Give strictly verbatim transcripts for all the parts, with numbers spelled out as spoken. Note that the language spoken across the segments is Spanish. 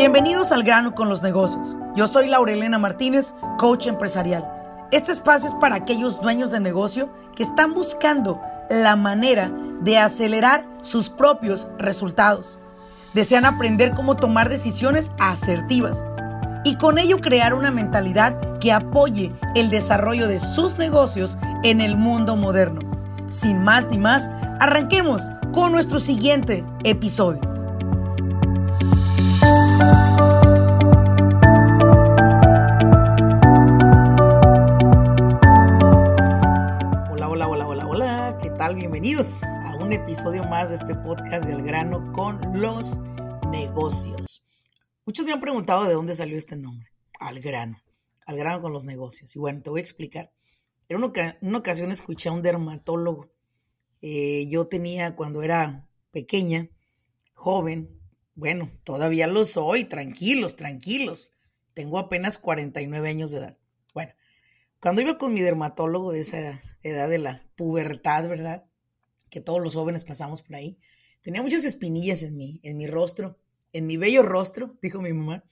Bienvenidos al grano con los negocios. Yo soy Laurelena Martínez, coach empresarial. Este espacio es para aquellos dueños de negocio que están buscando la manera de acelerar sus propios resultados. Desean aprender cómo tomar decisiones asertivas y con ello crear una mentalidad que apoye el desarrollo de sus negocios en el mundo moderno. Sin más ni más, arranquemos con nuestro siguiente episodio. Hola, hola, hola, hola, hola. ¿Qué tal? Bienvenidos a un episodio más de este podcast de Al Grano con los negocios. Muchos me han preguntado de dónde salió este nombre, Al Grano, Al Grano con los negocios. Y bueno, te voy a explicar. En una, en una ocasión escuché a un dermatólogo. Eh, yo tenía, cuando era pequeña, joven, bueno, todavía lo soy, tranquilos, tranquilos. Tengo apenas cuarenta y nueve años de edad. Bueno, cuando iba con mi dermatólogo de esa edad de la pubertad, ¿verdad? Que todos los jóvenes pasamos por ahí. Tenía muchas espinillas en mi, en mi rostro, en mi bello rostro, dijo mi mamá.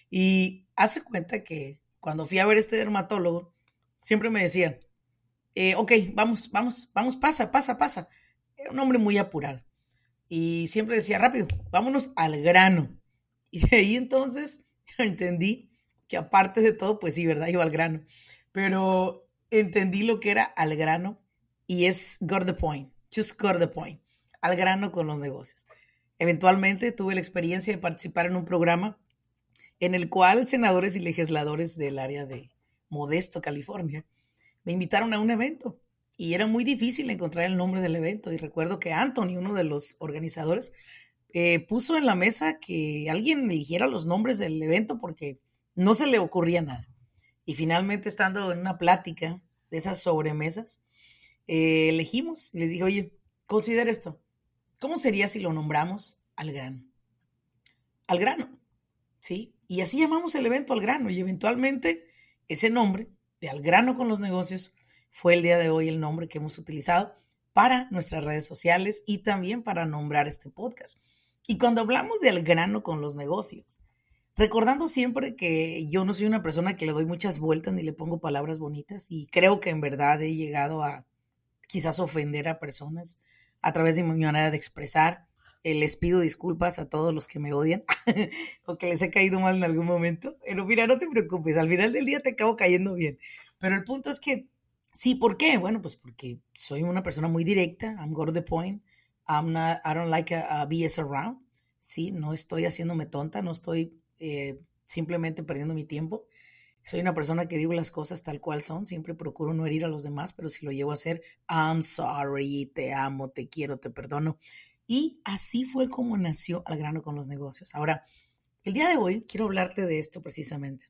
Y hace cuenta que cuando fui a ver a este dermatólogo, siempre me decía, eh, ok, vamos, vamos, vamos, pasa, pasa, pasa. Era un hombre muy apurado. Y siempre decía, rápido, vámonos al grano. Y de ahí entonces entendí que aparte de todo, pues sí, ¿verdad? Iba al grano. Pero entendí lo que era al grano y es got the point, just got the point. Al grano con los negocios. Eventualmente tuve la experiencia de participar en un programa en el cual senadores y legisladores del área de Modesto, California, me invitaron a un evento y era muy difícil encontrar el nombre del evento. Y recuerdo que Anthony, uno de los organizadores, eh, puso en la mesa que alguien eligiera los nombres del evento porque no se le ocurría nada. Y finalmente, estando en una plática de esas sobremesas, eh, elegimos y les dije, oye, considera esto. ¿Cómo sería si lo nombramos Al Grano? Al Grano, ¿sí? Y así llamamos el evento Al Grano. Y eventualmente ese nombre de Al Grano con los negocios fue el día de hoy el nombre que hemos utilizado para nuestras redes sociales y también para nombrar este podcast. Y cuando hablamos de Al Grano con los negocios, recordando siempre que yo no soy una persona que le doy muchas vueltas ni le pongo palabras bonitas y creo que en verdad he llegado a quizás ofender a personas a través de mi manera de expresar. Eh, les pido disculpas a todos los que me odian o que les he caído mal en algún momento. Pero mira, no te preocupes, al final del día te acabo cayendo bien. Pero el punto es que, sí, ¿por qué? Bueno, pues porque soy una persona muy directa. I'm got to the point. I'm not, I don't like a, a B S around. Sí, no estoy haciéndome tonta, no estoy eh, simplemente perdiendo mi tiempo. Soy una persona que digo las cosas tal cual son. Siempre procuro no herir a los demás, pero si lo llevo a hacer, I'm sorry, te amo, te quiero, te perdono. Y así fue como nació Al Grano con los negocios. Ahora, el día de hoy quiero hablarte de esto precisamente,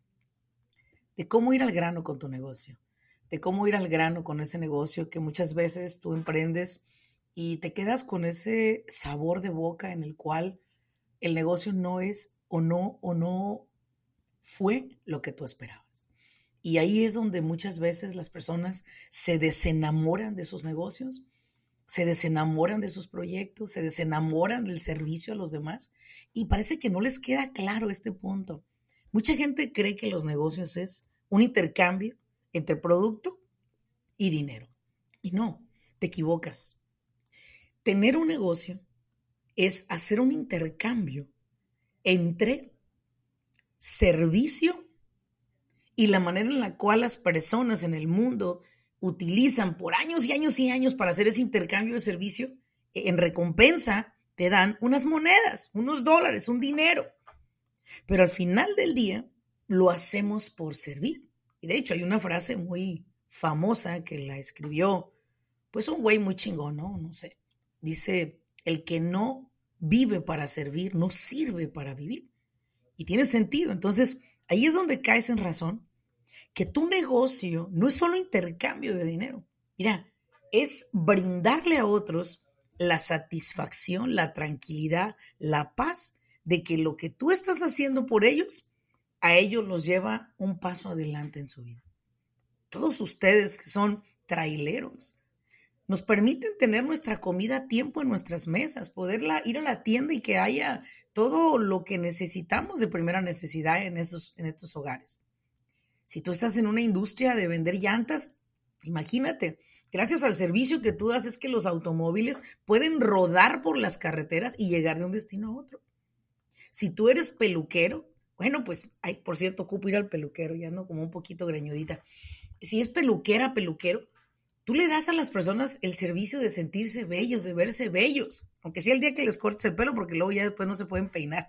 de cómo ir al grano con tu negocio, de cómo ir al grano con ese negocio que muchas veces tú emprendes y te quedas con ese sabor de boca en el cual el negocio no es o no o no fue lo que tú esperabas. Y ahí es donde muchas veces las personas se desenamoran de sus negocios, se desenamoran de sus proyectos, se desenamoran del servicio a los demás y parece que no les queda claro este punto. Mucha gente cree que los negocios es un intercambio entre producto y dinero. Y no, te equivocas. Tener un negocio es hacer un intercambio entre servicio y la manera en la cual las personas en el mundo utilizan por años y años y años para hacer ese intercambio de servicio. En recompensa te dan unas monedas, unos dólares, un dinero. Pero al final del día lo hacemos por servir. Y de hecho hay una frase muy famosa que la escribió pues un güey muy chingón, ¿no? No sé. Dice, el que no vive para servir, no sirve para vivir. Y tiene sentido. Entonces, ahí es donde caes en razón que tu negocio no es solo intercambio de dinero. Mira, es brindarle a otros la satisfacción, la tranquilidad, la paz de que lo que tú estás haciendo por ellos, a ellos los lleva un paso adelante en su vida. Todos ustedes que son traileros, nos permiten tener nuestra comida a tiempo en nuestras mesas, poderla ir a la tienda y que haya todo lo que necesitamos de primera necesidad en, esos, en estos hogares. Si tú estás en una industria de vender llantas, imagínate, gracias al servicio que tú das es que los automóviles pueden rodar por las carreteras y llegar de un destino a otro. Si tú eres peluquero, bueno, pues, ay, por cierto, ocupo ir al peluquero, ya ando como un poquito greñudita. Si es peluquera, peluquero, tú le das a las personas el servicio de sentirse bellos, de verse bellos, aunque sea el día que les cortes el pelo, porque luego ya después no se pueden peinar.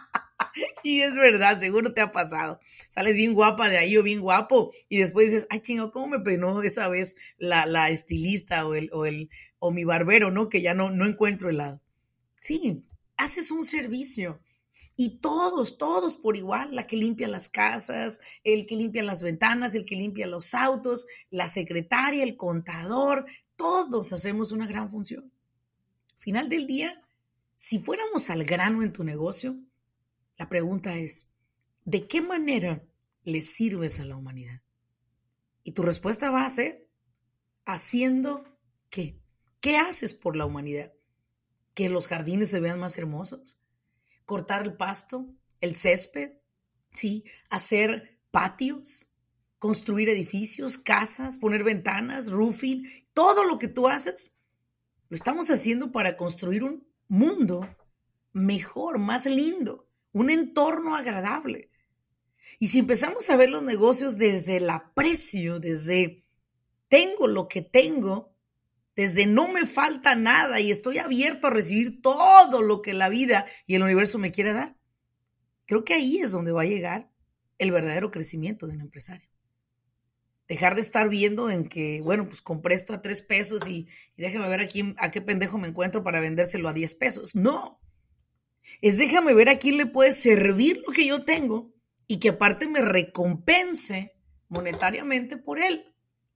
Y es verdad, seguro te ha pasado. Sales bien guapa de ahí o bien guapo y después dices, ay, chingado, ¿cómo me peinó esa vez la, la estilista o, el, o, el, o mi barbero, ¿no? Que ya no, no encuentro el lado. Sí, haces un servicio. Y todos, todos por igual, la que limpia las casas, el que limpia las ventanas, el que limpia los autos, la secretaria, el contador, todos hacemos una gran función. Final del día, si fuéramos al grano en tu negocio, la pregunta es, ¿de qué manera le sirves a la humanidad? Y tu respuesta va a ser, ¿haciendo qué? ¿Qué haces por la humanidad? ¿Que los jardines se vean más hermosos? ¿Cortar el pasto, el césped? ¿Sí? ¿Hacer patios? ¿Construir edificios, casas, poner ventanas, roofing? Todo lo que tú haces, lo estamos haciendo para construir un mundo mejor, más lindo. Un entorno agradable. Y si empezamos a ver los negocios desde el aprecio, desde tengo lo que tengo, desde no me falta nada y estoy abierto a recibir todo lo que la vida y el universo me quiere dar, creo que ahí es donde va a llegar el verdadero crecimiento de un empresario. Dejar de estar viendo en que, bueno, pues compré esto a tres pesos y, y déjame ver aquí a qué pendejo me encuentro para vendérselo a diez pesos. No. Es déjame ver a quién le puede servir lo que yo tengo y que aparte me recompense monetariamente por él.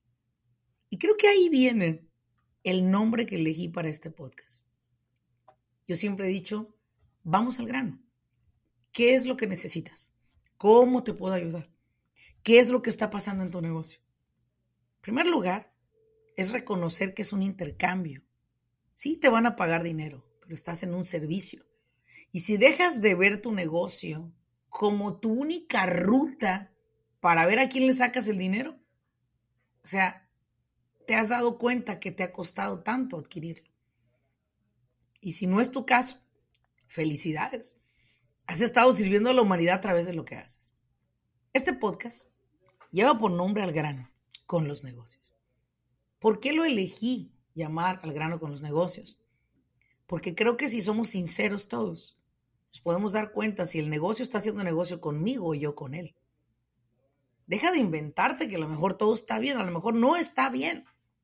Y creo que ahí viene el nombre que elegí para este podcast. Yo siempre he dicho, vamos al grano. ¿Qué es lo que necesitas? ¿Cómo te puedo ayudar? ¿Qué es lo que está pasando en tu negocio? En primer lugar, es reconocer que es un intercambio. Sí, te van a pagar dinero, pero estás en un servicio. Y si dejas de ver tu negocio como tu única ruta para ver a quién le sacas el dinero, o sea, te has dado cuenta que te ha costado tanto adquirirlo. Y si no es tu caso, felicidades. Has estado sirviendo a la humanidad a través de lo que haces. Este podcast lleva por nombre Al Grano con los negocios. ¿Por qué lo elegí llamar Al Grano con los negocios? Porque creo que si somos sinceros todos, nos podemos dar cuenta si el negocio está haciendo negocio conmigo o yo con él. Deja de inventarte que a lo mejor todo está bien, a lo mejor no está bien.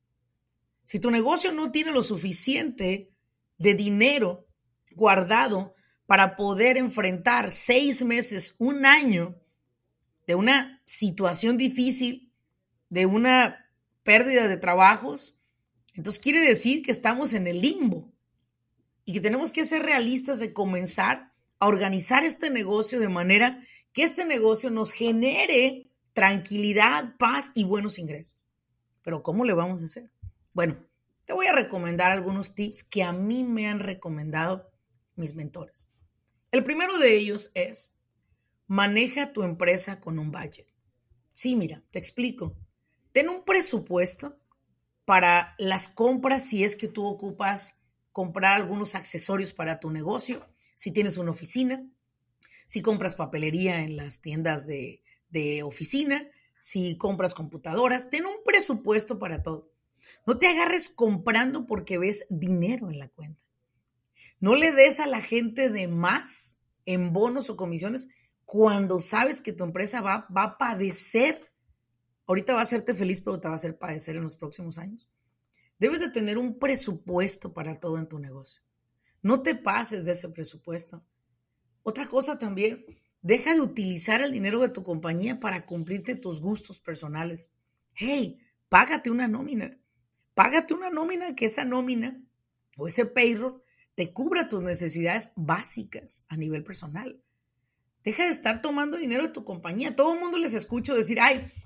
Si tu negocio no tiene lo suficiente de dinero guardado para poder enfrentar seis meses, un año de una situación difícil, de una pérdida de trabajos, entonces quiere decir que estamos en el limbo y que tenemos que ser realistas de comenzar a organizar este negocio de manera que este negocio nos genere tranquilidad, paz y buenos ingresos. Pero ¿cómo le vamos a hacer? Bueno, te voy a recomendar algunos tips que a mí me han recomendado mis mentores. El primero de ellos es, maneja tu empresa con un budget. Sí, mira, te explico. Ten un presupuesto para las compras si es que tú ocupas comprar algunos accesorios para tu negocio, si tienes una oficina, si compras papelería en las tiendas de, de oficina, si compras computadoras, ten un presupuesto para todo. No te agarres comprando porque ves dinero en la cuenta. No le des a la gente de más en bonos o comisiones cuando sabes que tu empresa va, va a padecer. Ahorita va a hacerte feliz, pero te va a hacer padecer en los próximos años. Debes de tener un presupuesto para todo en tu negocio. No te pases de ese presupuesto. Otra cosa también, deja de utilizar el dinero de tu compañía para cumplirte tus gustos personales. Hey, págate una nómina. Págate una nómina que esa nómina o ese payroll te cubra tus necesidades básicas a nivel personal. Deja de estar tomando dinero de tu compañía. Todo el mundo les escucho decir, ay,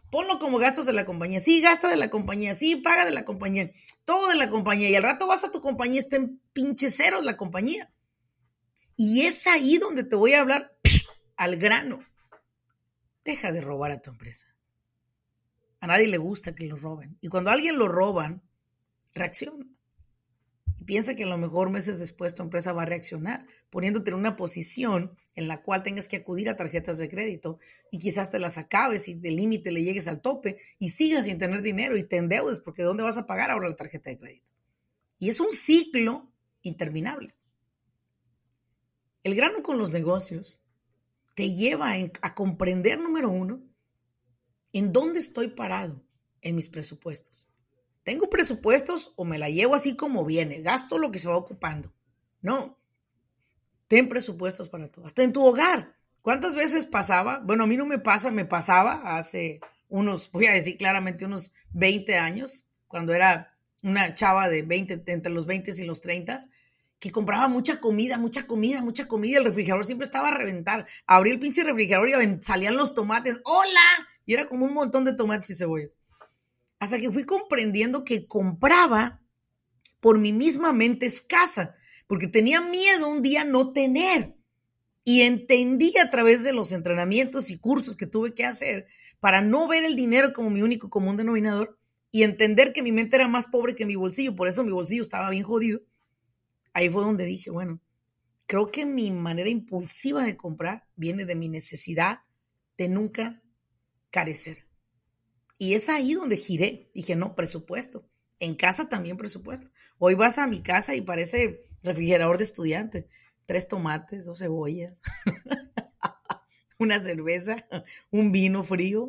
ponlo como gastos de la compañía. Sí, gasta de la compañía, sí, paga de la compañía, todo de la compañía. Y al rato vas a tu compañía, está en pinche ceros la compañía. Y es ahí donde te voy a hablar al grano. Deja de robar a tu empresa. A nadie le gusta que lo roben. Y cuando a alguien lo roban, reacciona. Y piensa que a lo mejor meses después tu empresa va a reaccionar, poniéndote en una posición en la cual tengas que acudir a tarjetas de crédito y quizás te las acabes y del límite le llegues al tope y sigas sin tener dinero y te endeudes porque ¿de dónde vas a pagar ahora la tarjeta de crédito? Y es un ciclo interminable. El grano con los negocios te lleva a comprender, número uno, en dónde estoy parado en mis presupuestos. ¿Tengo presupuestos o me la llevo así como viene? Gasto lo que se va ocupando. No. Ten presupuestos para todo. Hasta en tu hogar. ¿Cuántas veces pasaba? Bueno, a mí no me pasa, me pasaba hace unos, voy a decir claramente, unos veinte años, cuando era una chava de veinte, entre los veinte y los treinta, que compraba mucha comida, mucha comida, mucha comida. El refrigerador siempre estaba a reventar. Abrí el pinche refrigerador y salían los tomates. ¡Hola! Y era como un montón de tomates y cebollas. Hasta que fui comprendiendo que compraba por mi misma mente escasa, porque tenía miedo un día no tener. Y entendí a través de los entrenamientos y cursos que tuve que hacer para no ver el dinero como mi único común denominador y entender que mi mente era más pobre que mi bolsillo, por eso mi bolsillo estaba bien jodido. Ahí fue donde dije, bueno, creo que mi manera impulsiva de comprar viene de mi necesidad de nunca carecer. Y es ahí donde giré. Dije, no, presupuesto. En casa también presupuesto. Hoy vas a mi casa y parece refrigerador de estudiante. Tres tomates, dos cebollas, una cerveza, un vino frío,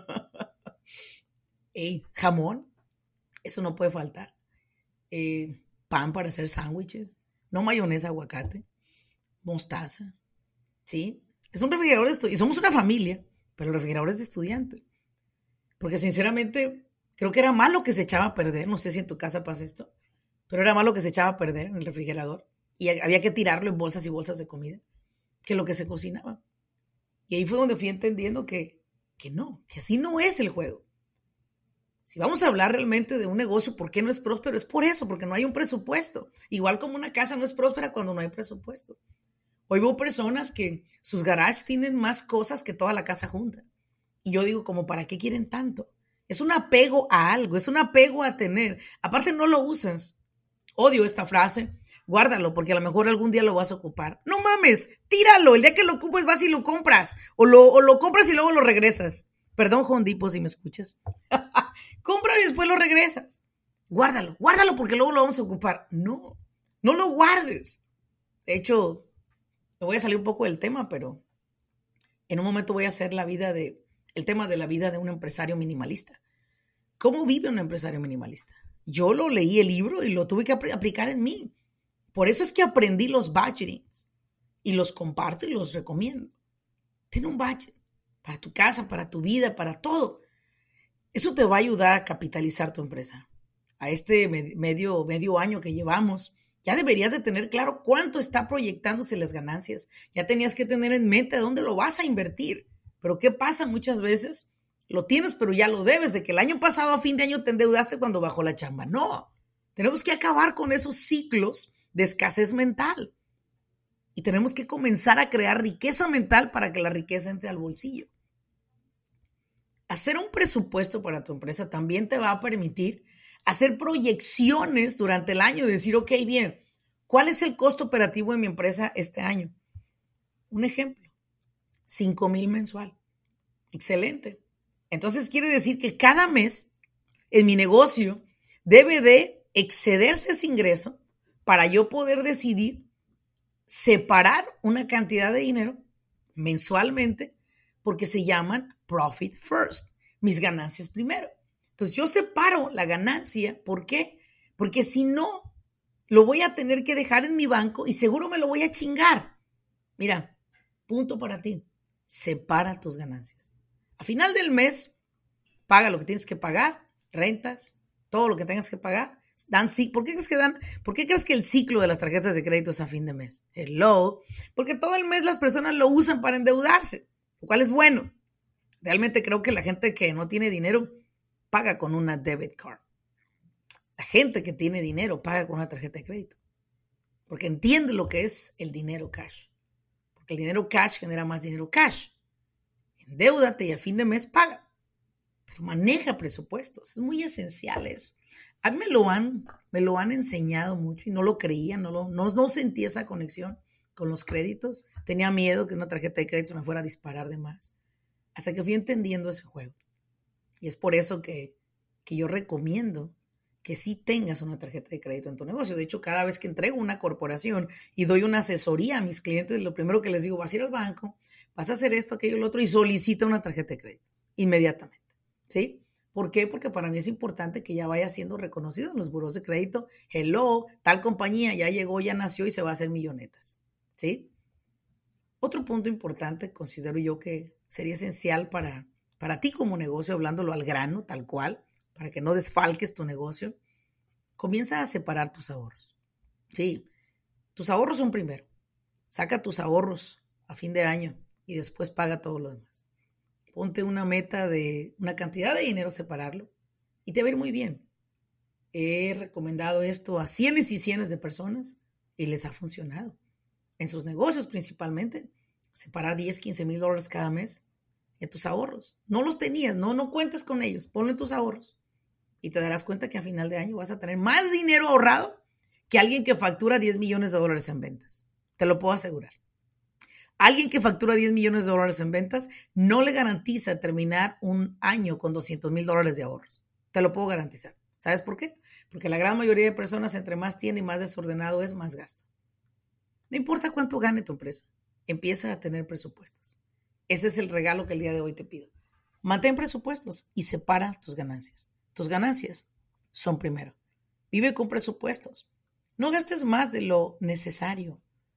hey, jamón, eso no puede faltar. Eh, pan para hacer sándwiches, no mayonesa, aguacate, mostaza, ¿sí? Es un refrigerador de estudiante. Y somos una familia, pero el refrigerador es de estudiante. Porque sinceramente, creo que era malo que se echaba a perder. No sé si en tu casa pasa esto, pero era malo que se echaba a perder en el refrigerador. Y había que tirarlo en bolsas y bolsas de comida, que lo que se cocinaba. Y ahí fue donde fui entendiendo que, que no, que así no es el juego. Si vamos a hablar realmente de un negocio, ¿por qué no es próspero? Es por eso, porque no hay un presupuesto. Igual como una casa no es próspera cuando no hay presupuesto. Hoy veo personas que sus garages tienen más cosas que toda la casa junta. Y yo digo, como, ¿para qué quieren tanto? Es un apego a algo, es un apego a tener. Aparte, no lo usas. Odio esta frase. Guárdalo, porque a lo mejor algún día lo vas a ocupar. No mames, tíralo. El día que lo ocupes vas y lo compras. O lo, o lo compras y luego lo regresas. Perdón, Home Depot, si me escuchas. Compra y después lo regresas. Guárdalo, guárdalo porque luego lo vamos a ocupar. No, no lo guardes. De hecho, me voy a salir un poco del tema, pero en un momento voy a hacer la vida de... el tema de la vida de un empresario minimalista. ¿Cómo vive un empresario minimalista? Yo lo leí el libro y lo tuve que aplicar en mí. Por eso es que aprendí los budgetings y los comparto y los recomiendo. Ten un budget para tu casa, para tu vida, para todo. Eso te va a ayudar a capitalizar tu empresa. A este medio, medio año que llevamos, ya deberías de tener claro cuánto está proyectándose las ganancias. Ya tenías que tener en mente dónde lo vas a invertir. Pero ¿qué pasa muchas veces? Lo tienes, pero ya lo debes, de que el año pasado a fin de año te endeudaste cuando bajó la chamba. No, tenemos que acabar con esos ciclos de escasez mental. Y tenemos que comenzar a crear riqueza mental para que la riqueza entre al bolsillo. Hacer un presupuesto para tu empresa también te va a permitir hacer proyecciones durante el año y decir, ok, bien, ¿cuál es el costo operativo de mi empresa este año? Un ejemplo. cinco mil mensual. Excelente. Entonces quiere decir que cada mes en mi negocio debe de excederse ese ingreso para yo poder decidir separar una cantidad de dinero mensualmente porque se llaman profit first, mis ganancias primero. Entonces yo separo la ganancia. ¿Por qué? Porque si no, lo voy a tener que dejar en mi banco y seguro me lo voy a chingar. Mira, punto para ti. Separa tus ganancias. A final del mes, paga lo que tienes que pagar, rentas, todo lo que tengas que pagar. Dan, ¿por qué crees que dan? ¿Por qué crees que el ciclo de las tarjetas de crédito es a fin de mes? Hello. Porque todo el mes las personas lo usan para endeudarse, lo cual es bueno. Realmente creo que la gente que no tiene dinero paga con una debit card. La gente que tiene dinero paga con una tarjeta de crédito. Porque entiende lo que es el dinero cash. Porque el dinero cash genera más dinero cash. Endeúdate y a fin de mes paga. Pero maneja presupuestos. Es muy esencial eso. A mí me lo han, me lo han enseñado mucho y no lo creía, no, lo, no, no sentí esa conexión con los créditos. Tenía miedo que una tarjeta de crédito se me fuera a disparar de más. Hasta que fui entendiendo ese juego. Y es por eso que, que yo recomiendo que sí tengas una tarjeta de crédito en tu negocio. De hecho, cada vez que entrego una corporación y doy una asesoría a mis clientes, lo primero que les digo, vas a ir al banco, vas a hacer esto, aquello, lo otro, y solicita una tarjeta de crédito inmediatamente. ¿Sí? ¿Por qué? Porque para mí es importante que ya vaya siendo reconocido en los buros de crédito. Hello, tal compañía ya llegó, ya nació y se va a hacer millonetas. ¿Sí? Otro punto importante considero yo que sería esencial para, para ti como negocio, hablándolo al grano, tal cual, para que no desfalques tu negocio, comienza a separar tus ahorros. Sí, tus ahorros son primero. Saca tus ahorros a fin de año y después paga todo lo demás. Ponte una meta de una cantidad de dinero, separarlo y te va a ir muy bien. He recomendado esto a cientos y cientos de personas y les ha funcionado. En sus negocios principalmente, separar diez, quince mil dólares cada mes en tus ahorros. No los tenías, no, no cuentes con ellos, ponlo en tus ahorros. Y te darás cuenta que a final de año vas a tener más dinero ahorrado que alguien que factura diez millones de dólares en ventas. Te lo puedo asegurar. Alguien que factura diez millones de dólares en ventas no le garantiza terminar un año con doscientos mil dólares de ahorros. Te lo puedo garantizar. ¿Sabes por qué? Porque la gran mayoría de personas, entre más tiene y más desordenado es, más gasta. No importa cuánto gane tu empresa, empieza a tener presupuestos. Ese es el regalo que el día de hoy te pido. Mantén presupuestos y separa tus ganancias. Tus ganancias son primero. Vive con presupuestos. No gastes más de lo necesario.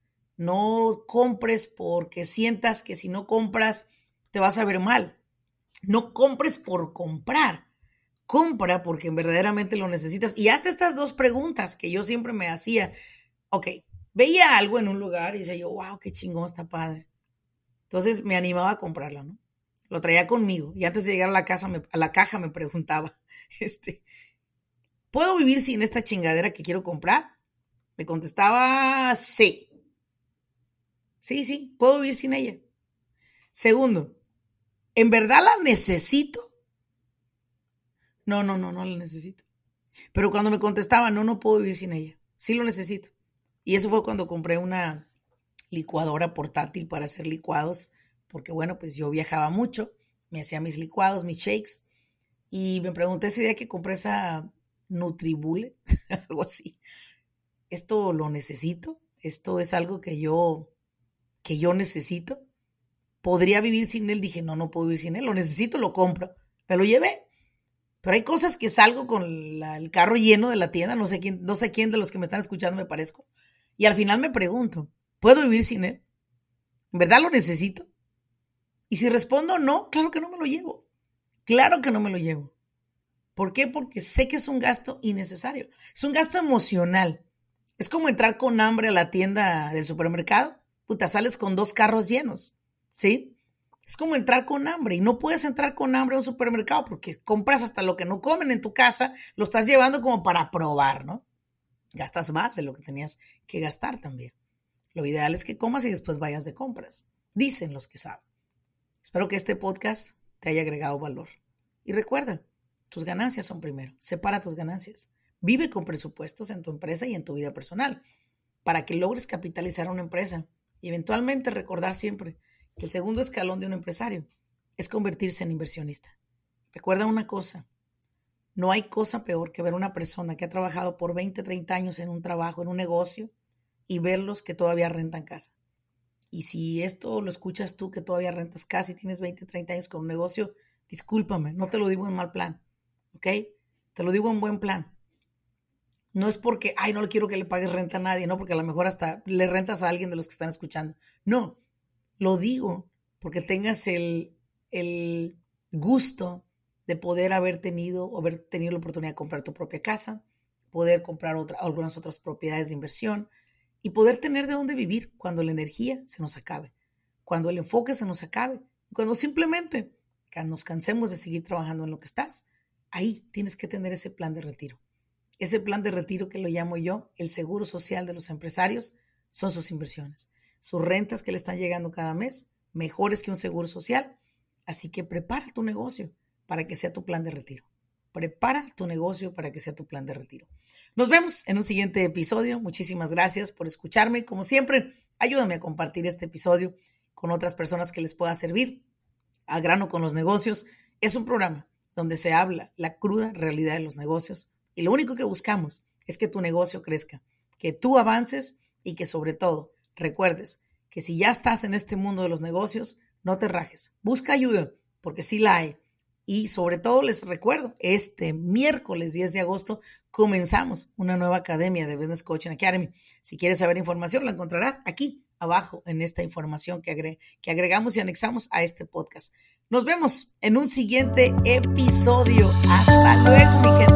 No compres porque sientas que si no compras te vas a ver mal. No compres por comprar. Compra porque verdaderamente lo necesitas. Y hazte estas dos preguntas que yo siempre me hacía. Ok, veía algo en un lugar y decía yo, wow, qué chingón, está padre. Entonces me animaba a comprarla, ¿no? Lo traía conmigo y antes de llegar a la casa, me, a la caja me preguntaba, este, ¿puedo vivir sin esta chingadera que quiero comprar? Me contestaba, sí. Sí, sí, puedo vivir sin ella. Segundo, ¿en verdad la necesito? No, no, no, no la necesito. Pero cuando me contestaba, no, no puedo vivir sin ella. Sí lo necesito. Y eso fue cuando compré una licuadora portátil para hacer licuados, porque bueno, pues yo viajaba mucho, me hacía mis licuados, mis shakes, y me pregunté ese día que compré esa Nutribullet, algo así. ¿Esto lo necesito? ¿Esto es algo que yo, que yo necesito? ¿Podría vivir sin él? Dije, no, no puedo vivir sin él, lo necesito, lo compro. Me lo llevé. Pero hay cosas que salgo con la, el carro lleno de la tienda, no sé quién, no sé quién de los que me están escuchando me parezco, y al final me pregunto, ¿puedo vivir sin él? ¿En verdad lo necesito? Y si respondo no, claro que no me lo llevo. Claro que no me lo llevo. ¿Por qué? Porque sé que es un gasto innecesario. Es un gasto emocional. Es como entrar con hambre a la tienda del supermercado. Puta, sales con dos carros llenos, ¿sí? Es como entrar con hambre y no puedes entrar con hambre a un supermercado porque compras hasta lo que no comen en tu casa, lo estás llevando como para probar, ¿no? Gastas más de lo que tenías que gastar también. Lo ideal es que comas y después vayas de compras. Dicen los que saben. Espero que este podcast te haya agregado valor. Y recuerda, tus ganancias son primero. Separa tus ganancias. Vive con presupuestos en tu empresa y en tu vida personal para que logres capitalizar una empresa y eventualmente recordar siempre que el segundo escalón de un empresario es convertirse en inversionista. Recuerda una cosa, no hay cosa peor que ver a una persona que ha trabajado por veinte, treinta años en un trabajo, en un negocio, y verlos que todavía rentan casa. Y si esto lo escuchas tú que todavía rentas casa y tienes veinte, treinta años con un negocio, discúlpame, no te lo digo en mal plan, ¿ok? Te lo digo en buen plan. No es porque, ay, no le quiero que le pagues renta a nadie, no, porque a lo mejor hasta le rentas a alguien de los que están escuchando. No, lo digo porque tengas el, el gusto de poder haber tenido o haber tenido la oportunidad de comprar tu propia casa, poder comprar otra, algunas otras propiedades de inversión y poder tener de dónde vivir cuando la energía se nos acabe, cuando el enfoque se nos acabe, cuando simplemente nos cansemos de seguir trabajando en lo que estás, ahí tienes que tener ese plan de retiro. Ese plan de retiro que lo llamo yo, el seguro social de los empresarios, son sus inversiones. Sus rentas que le están llegando cada mes, mejores que un seguro social. Así que prepara tu negocio para que sea tu plan de retiro. Prepara tu negocio para que sea tu plan de retiro. Nos vemos en un siguiente episodio. Muchísimas gracias por escucharme. Como siempre, ayúdame a compartir este episodio con otras personas que les pueda servir. Al grano con los negocios es un programa donde se habla la cruda realidad de los negocios y lo único que buscamos es que tu negocio crezca, que tú avances y que sobre todo recuerdes que si ya estás en este mundo de los negocios, no te rajes. Busca ayuda porque sí la hay. Y sobre todo les recuerdo, este miércoles diez de agosto comenzamos una nueva academia de Business Coaching Academy. Si quieres saber información, la encontrarás aquí abajo en esta información que, agre- que agregamos y anexamos a este podcast. Nos vemos en un siguiente episodio. Hasta luego, mi gente.